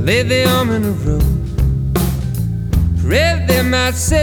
lay the arm in a row. Pray they might say